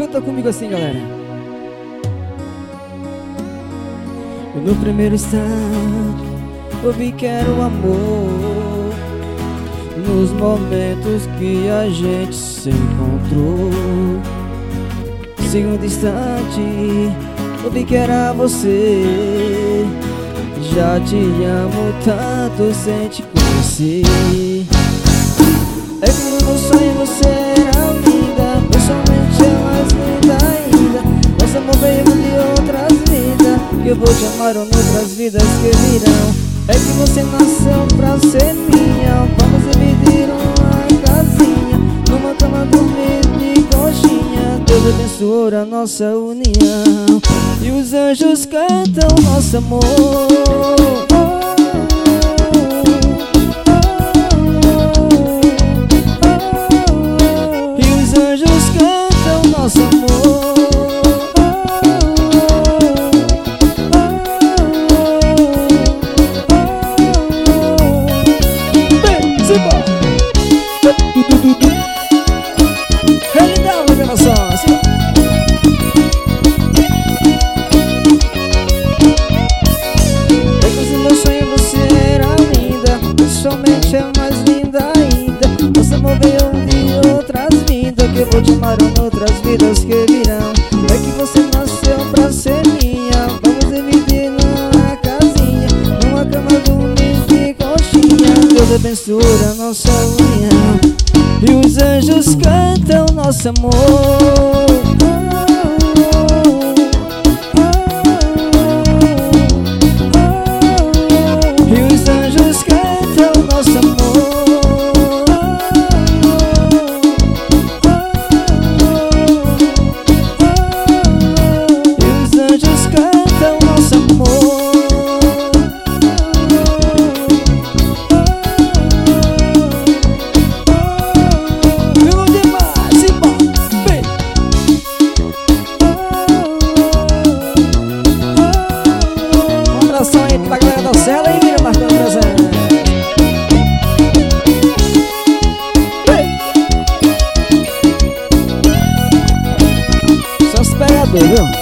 Canta comigo assim, galera. No primeiro instante eu vi que era o amor, nos momentos que a gente se encontrou. Segundo instante eu vi que era você. Já te amo tanto sem te conhecer. É que no meu sonho você era linda, pessoalmente é mais linda ainda. Nosso amor veio de outras vidas, que eu vou te amar em outras vidas que virão. É que você nasceu pra ser minha. Vamos dividir uma casinha, numa cama dormir de coxinha. Deus abençoou a nossa união, e os anjos cantam nosso amor. E os anjos cantam nosso amor. Realidade, revelação. É que no meu sonho você era linda, pessoalmente é mais linda ainda. Você moveu de outras vidas, que eu vou te amar em outras vidas que virão. É que você nasceu pra ser minha. Vamos dividir numa casinha, numa cama dormir de coxinha. Deus abençoe a nossa união, e os anjos cantam nosso amor. E os anjos cantam nosso amor. E os anjos cantam nosso amor. Aí pra galera da cela e vira marcando presente. Só os pegadores, viu?